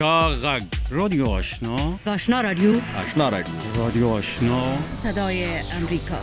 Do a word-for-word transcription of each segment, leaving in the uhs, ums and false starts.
غگ رادیو آشنا آشنا رادیو آشنا رادیو رادیو آشنا صدای امریکا.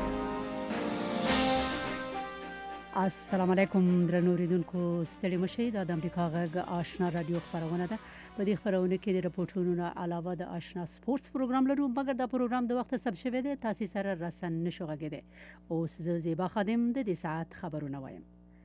السلام علیکم درنو اوریدونکو، ستړي مشئ. د امریکا غږ آشنا رادیو خبرونه ده. په دې خبرونه کې د رپورټونو علاوه د آشنا سپورتس پروګرام لرو، مګر دا پروګرام د وخت ثبت شوی دی، تاسو سره رسن نشو غږیدي. اوس زه زیبا خادم د دې ساعت خبرونه وایم.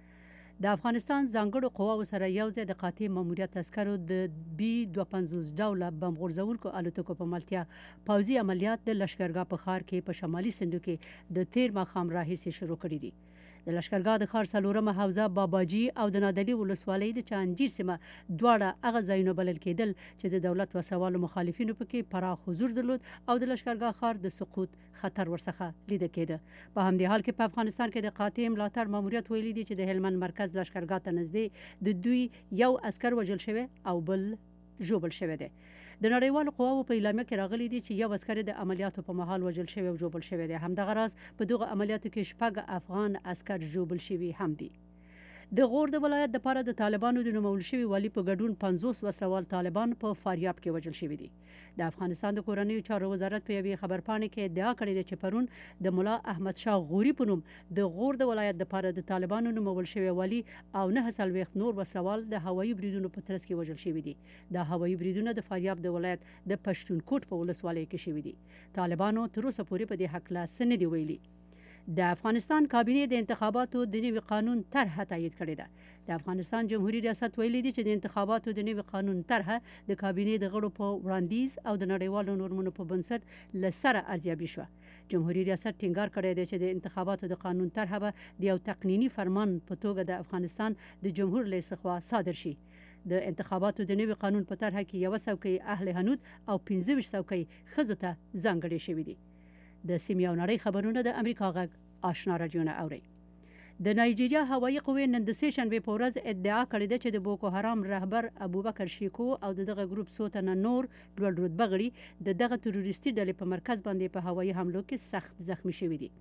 د افغانستان ځانګړو قواو سره یوځای د قاطع ماموریت عسکرو د بي دوه پنځوس ډوله بم غورځونکو الوتکو په ملتیا پوځي عملیات د لشکرګاه په ښار کې په شمالي سندو کې د تیر ماښام راهیسې شروع کړي دي. د لشکرګاه د ښار څلورمه حوزه باباجي او د نادلي ولسوالۍ د چانجیر سیمه دواړه هغه ځایونه بلل کېدل چې د دولت وسوالو مخالفینو پکې پراخ حضور درلود او د لشکرګاه ښار د سقوط خطر ورڅخه لیده کېده. په همدې حال کې په افغانستان کې د قاطع ملاتړ ماموریت ویلي دي چې د هلمند مرکز لشکرګاه ته نږدې د دوی یو عسکر وژل شوی او بل ژوبل شوی دی. د نړیوالو قواو په اعلامیه کې راغلي دي چې یو عسکر د عملیاتو په مهال وژل شوی او ژوبل شوی دی. همدغه راز په دغه عملیاتو کې شپږ افغان عسکر ژوبل شوي هم دي. د غور د ولایت د پاره د طالبانو د نومول شوي والي په ګډون پنځوس وسلوال طالبان په فاریاب کې وژل شوي دي. د افغانستان د کورنیو چارو وزارت په یوې خبرپاڼې کې ادعا کړې ده چې پرون د ملا احمد شاه غوري په نوم د غور د ولایت د پاره د طالبانو نومول شوي والي او نه څلوېښت نور وسلوال د هوایي بریدونو په ترڅ کې وژل شوي دي. دا هوایي بریدونه د فاریاب د ولایت د پښتونکوټ په ولسوالۍ کې شوي دي. طالبانو تر اوسه پورې په دې هکله څه نه دي ویلي. د افغانستان کابینه د انتخاباتو د نوي قانون طرحه تایید کړې ده. د افغانستان جمهوریت ریاست ویلي دي چې د انتخاباتو د نوي قانون طرحه د کابینه د غړو په وړاندیز او د نړیوالو نورمونو په بنسټ له سره ارزیابي شوه. جمهوریت ریاست ټینګار کړی دی چې د انتخاباتو د قانون طرحه به د یو تقنیني فرمان په توګه د افغانستان د جمهور رئیس لخوا صادر شي. د انتخاباتو د نوي قانون په طرحه کې یو څوکۍ اهل حنود او پنځه ویشت څوکۍ ښځو ته ځانګړې شوې دي. د سیمې او نړۍ خبرونه د امریکا غږ آشنا رادیو نه اوري. د نایجیریا هوایي قوې نن د سه شنبې په ورځ ادعا کړې ده چې د بوکو حرام رهبر ابوبکر شیکو او دغه ګروپ څو تنه نور لوړ رتبه غړي د دغه تروریستي ډلې په مرکز باندې په هوایي حملو کې سخت زخمی شوي دي.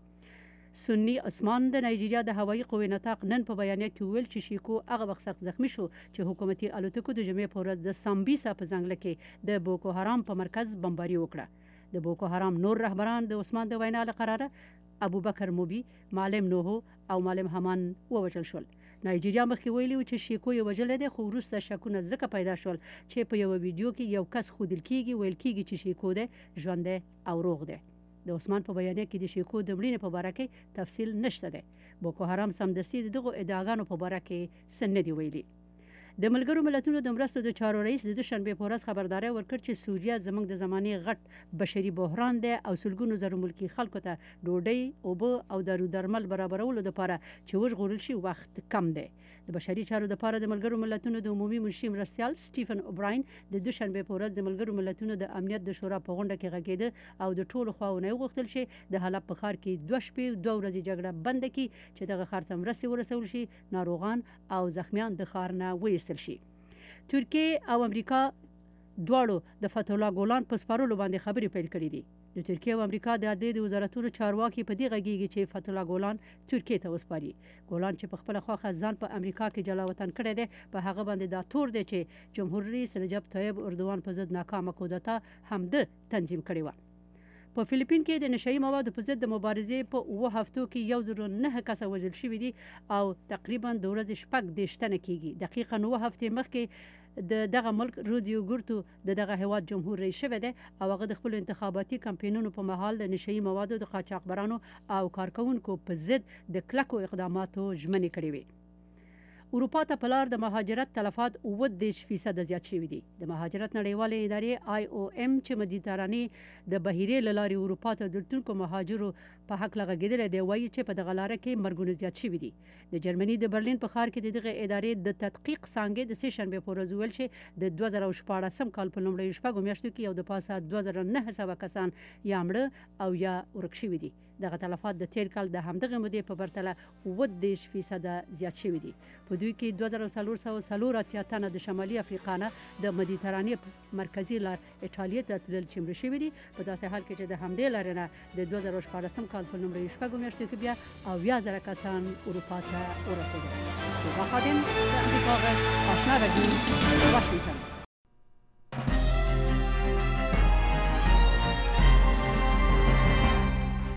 سنی عثمان د نایجیریا د هوایي قوې نطاق نن په بیانیه کې ویل چې شیکو هغه وخت سخت زخمی شو چې حکومتي الوتکو د جمعې په ورځ د سامبیسا په ځنګل کې د بوکو حرام په مرکز بمباري وکړه. د بوکو حرام نور رهبران د عثمان د وینا له قراره ابوبکر موبي، معلم نوحو او معلم همان ووژل شول. نایجیریا مخکې ویلي و چې شیکو یې وژلی دی، خو وروسته شکونه ځکه پیدا شول چې په یوه ویډیو کې یو کس ښودل کېږي ویل کېږي چې شیکو دی ژوندی او روغ دی. د عثمان په بیانیه کې د شیکو د مړینې په باره کې تفصیل نشته دی. بوکو حرام سمدستي د دغو ادعاګانو په باره کې څه نه دي ویلي. د ملګرو ملتونو د مرستو د چارو رئیس د شنبې په ورځ خبرداری ورکړ چې سوریه زموږ د زمانې غټ بشري بحران دی او سلګونو زره ملکي خلکو ته ډوډۍ، اوبه او دارو درمل برابرولو لپاره چې وژغورل شي وخت کم دی. د بشري چارو لپاره د ملګرو ملتونو د عمومي منشي مرستیال سټیفن اوبراین د دوشنبې په ورځ د ملګرو ملتونو د امنیت د شورا په غونډه کې غږېده او د ټولو خواوو نه وغوښتل شي د حلب په ښار کې دوه شپې دوه ورځې جګړه بنده کړي چې دغه ښار ته مرستې ورسول شي، ناروغان او زخمیان د ښار نه وایستل شي. ترکیه او امریکا دواړو د فتح الله ګولان په سپارلو باندې خبرې پیل کړې دي. د ترکیه او امریکا د عدلیې د وزارتونو چارواکي په دې غږیږي چې فتح الله ګولان ترکیه ته وسپاري. ګولان چې په خپله خوښه ځان په امریکا کې جلا وطن کړی دی، په هغه باندې دا تور دی چې جمهور رئیس رجب طیب اردوان په ضد ناکامه کودتا هم ده تنظیم کړې وه. په فلیپین کې د نشهیي موادو په ضد د مبارزې په اوه هفتو کې یو زر نهه کسه وژل شوي دي او تقریبا د ورځې شپږ دېرش تنه کېږي. دقیقا اوه هفتې مخکې د دغه ملک رودیو ګورتو د دغه هیواد جمهور رئیس شوی دی او هغه د خپلو انتخاباتي کمپینونو په مهال د نشهیي موادو د قاچاقبرانو او کارکوونکو په ضد د کلکو اقداماتو ژمنې کړې وې. اروپا ته په لار د مهاجرت تلفات اووه دېرش فیصده زیات شوي دي. د مهاجرت نړیوالې ادارې آی او ایم چې مدیترانې د بحیرې له لارې اروپا ته د تلونکو مهاجرو په هکله غږېدلی دی، وایي چې په دغه لاره کې مرګونه زیات شوي دي. د جرمني د برلین په ښار کې د دغه ادارې د تدقیق څانګې د سه شنبې په ورځ وویل چې د دوه زره شپاړسم کال په لومړیو شپږو میاشتو کې یو د پاسه دوه زره نهه سوه کسان یا مړه او یا ورک شوي دي. دغه تلفات د تیر کال د همدغه مودې په پرتله اووه دېرش فیصده زیات شوي دي. په دوی کې دوه زره څلور سوه څلور اتیا تنه د شمالي افریقا نه د مدیترانې مرکزي لار ایټالیې ته تلل چې مړه شوي دي، په داسې حال کې چې د همدې لارې نه د دوه زره شپاړسم کال په لومړیو شپږو میاشتو کې بیا اویا زره کسان اروپا ته ورسېدل. زیبا خادم د امریکا غږ آشنا رادیو واشنګټن.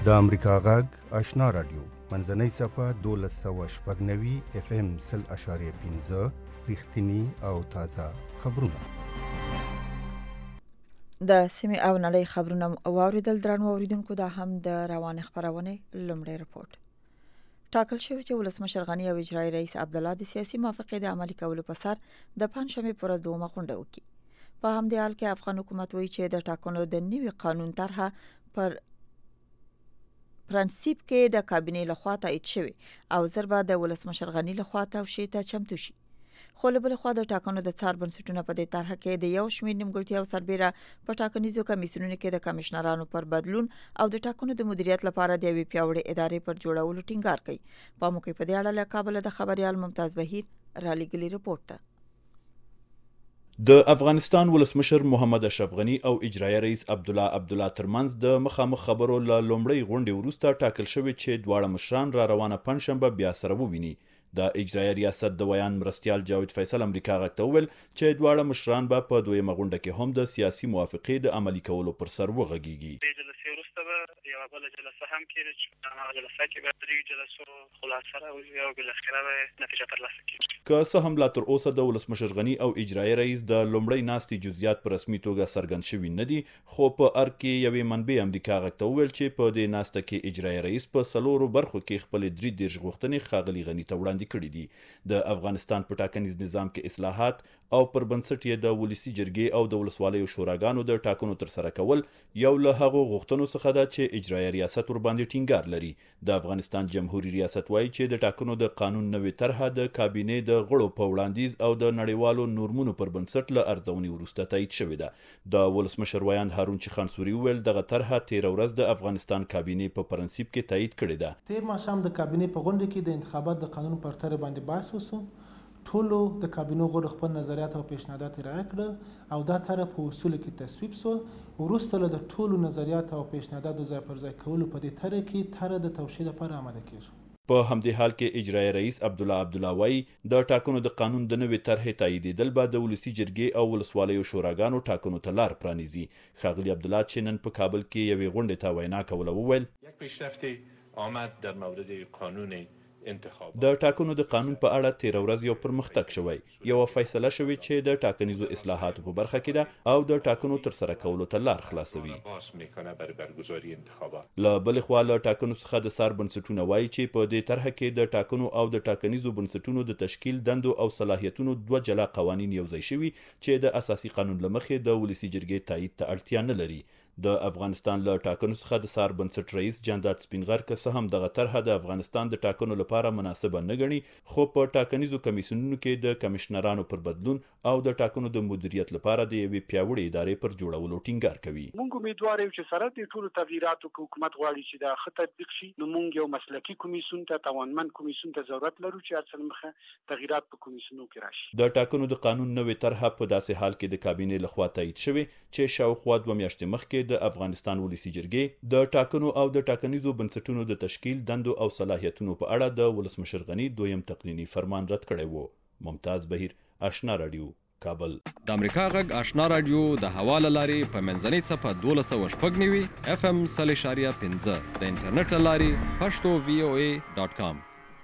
د امریکا غږ آشنا رادیو منځنۍ صفه دولس سوه شپږ نوي اف ام سل اشاریه پنځه رښتیني او تازه خبرونه. د سیمې او نړۍ خبرونه واوریدل. درنو اوریدونکو، دا هم د روان خبرونه لومړی رپورټ. ټاکل شوی چې ولسمشر غنی او اجرایی رئیس عبدالله د سیاسي موافقې د عملي کولو په سر د پنځشنبې پر دومه غونډه وکړي. په همدې حال کې افغان حکومت وایي چې د ټاکنو د نوي قانون طرحه پر پرنسيپ کې د کابینې لخوا تایید شوی او زر به د ولسمشر غنی لخوا توشیح ته چمتو شي. خو له بل خوا د ټاکنو د څار بنسټونه په دې طرحه کې د یو شمېر نیمګړتیا او سربېره په ټاکنیزو کمیسیونونو کې د کمشنرانو پر بدلون او د ټاکنو د مدیریت لپاره د یوې پیاوړې ادارې پر جوړولو ټینګار کوي. په موقع په دې اړه له کابل د خبريال ممتاز بهیر را لېږلي رپورټ ته. د افغانستان ولسمشر محمد اشرف غنی او اجرایی رئیس عبدالله عبدالله ترمنځ د مخامخ خبرو له لومړۍ غونډې وروسته ټاکل شوی چې دواړه مشران را روانه پنځشنبه بیا سره وویني. د اجرایی ریاست د ویان مرستیال جاوید فیصل امریکا غږ ته وویل چې دواړه مشران به په دویمه غونډه کې هم د سیاسي موافقې د عملي کولو پر سر وغږیږي. یوه بله جلسه هم کېږي چې هغه جلسه کې به درې جلسو خلاصه راوځي او بالاخره به نتیجه ترلاسه کړي. که څه هم لا تر اوسه د ولسمشر غنی او اجرایی رئیس د لومړۍ ناستې جزئیات په رسمي توګه څرګند شوي نه دي، خو په ارګ کې یوې منبع امریکا غږ ته وویل چې په دې ناسته کې اجرایی رئیس په څلورو برخو کې خپلې درې دېرش غوښتنې ښاغلي غني ته وړاندې کړي دي. د افغانستان په ټاکنیز نظام کې اصلاحات او پر بنسټ یې د ولسي جرګې او د ولسوالیو شوراګانو د ټاکنو ترسره کول یو له هغو غوښتنو څخه ده چې اجرایی ریاست ورباندې ټینګار لري. د افغانستان جمهوریت ریاست وایي چې د ټاکنو د قانون نوې طرحه د کابینې د غړو په وړاندیز او د نړیوالو نورمونو پر بنسټ له ارزونې وروسته تایید شوې ده. د ولسمشر ویاند هارون چخانسوري وویل دغه طرحه تېره ورځ د افغانستان کابینې په پرنسيپ کې تایید کړې ده. تېر ماښام د کابینې په غونډه کې د انتخابات د قانون پر طرح باندې بحث وشو. ټولو د کابینو غړو خپل نظریات او پیشنهادات رائے کړل او دا طرح په اصولو کې تصویب شو. وروسته له د ټولو نظریات او پیشنهاداتو ځای پر ځای کولو په دې طرح کې طرح د توشیح لپاره آماده کیږي. په همدې حال کې اجرایی رئیس عبدالله عبدالله وایي د ټاکنو د قانون د نوې طرحې تاییدېدل به د ولسي جرګې او ولسوالیو شوراګانو ټاکنو ته لار پرانیزي. ښاغلي عبدالله چې نن په کابل کې یوې غونډې ته وینا کوله وویل یک پیشرفت آمد در مورد قانون انتخاب د ټاکنو د قانون په اړه تېره ورځ یو پرمختګ شوی. یوه فیصله شوې چې د ټاکنیزو اصلاحاتو په برخه کې ده او د ټاکنو ترسره کولو ته لار خلاصوي. له بلې خوا له ټاکنو څخه د څار بنسټونه وایي چې په دې طرحه کې د ټاکنو او د ټاکنیزو بنسټونو د تشکیل دندو او صلاحیتونو دوه جلا قوانین یوځای شوي چې د اساسي قانون له مخې د ولسي جرګې تایید ته اړتیا نه لري. د افغانستان له ټاکنو څخه د څار بنسټ رئیس جانداد سپینغر که څه هم دغه طرحه د افغانستان د ټاکنو لپاره مناسبه نه ګڼي، خو په ټاکنیزو کمیسیونونو کې د کمشنرانو پر بدلون او د ټاکنو د مدیریت لپاره د یوې پیاوړې ادارې پر جوړولو ټینګار کوي. موږ امیدوار یو چې سره د ټولو تغییراتو کې حکومت غواړي چې دا ښه تطبیق شي، نو موږ یو مسلکي کمیسیون ته توانمند کمیسیون ته ضرورت لرو چې هر څه مخه تغییرات په کمیسیونو کې راشي. د ټاکنو د قانون نوې طرحه په داسې حال کې د کابینې لخوا تایید شوې چې شاوخوا دوه میاشتې مخکې د افغانستان ولسي جرګې د ټاکنو او د ټاکنیزو بنسټونو د تشکیل دندو او صلاحیتونو په اړه د ولسمشر غنی دویم تقنینی فرمان رد کړی وو. ممتاز بهیر، آشنا رادیو، کابل. د امریکا غږ آشنا رادیو د حواله لاري په منځنۍ صفه دولس سوه شپږ نوي اف ام سل اشاریه پنځه د انټرنیټ لاري پښتو وی او ای ډاټ کام.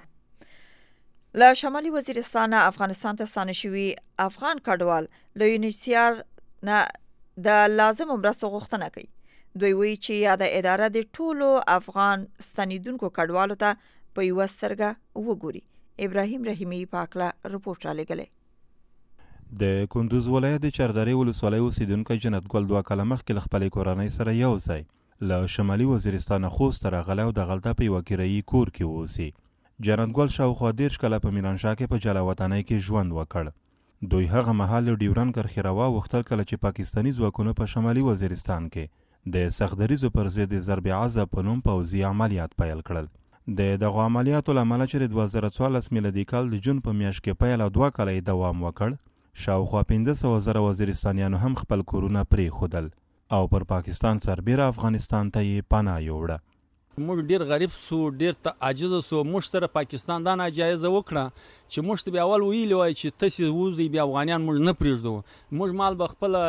له شمالي وزیرستان افغانستان ته ستانه شوي افغان کډوال له یونیسیار نه د لازم مرستو غوښتنه کوي. دوی وایي چې یاده اداره د ټولو افغان ستنیدونکو کډوالو ته په یوه سترګه وګوري. ابراهیم رحیمي پاکله رپورټ را لېږلی. د کندوز ولایت د چاردرې ولسوالۍ اوسیدونکی جنت ګل دوه کاله مخکې له خپلې کورنۍ سره یو ځای له شمالي وزیرستان خوست ته راغلی او دغلته په یوه کرایي کور کې واوسي. جنت ګل شاوخوا دېرش کاله په میرانشاه کې په جلا وطنۍ کې ژوند وکړ. دوی هغه مهال د ډیورنډ کرښې راواوښتل کله چې پاکستاني ځواکونو په شمالي وزیرستان کې د سختدریزو پر ضد ضرب عزه په نوم پوځي عملیات پیل کړل. د دغو عملیاتو له امله چې د دوه زره څوارلس میلادي کال د جون په میاشت کې پیل او دوه کاله یې دوام وکړ، شاوخوا پنځه سوه زره وزیرستانیانو هم خپل کورونه پرېښودل او پر پاکستان سربیره افغانستان ته یې پناه یووړه. موږ ډیر غریب سو، ډیر عاجز سو. موږ سره پاکستان دا ناجایزه وکړه چې موږ ته بیا اول ویلي وای چې تاسې وځئ بیا افغانیان موږ نه پرېږدو، موږ مال به خپله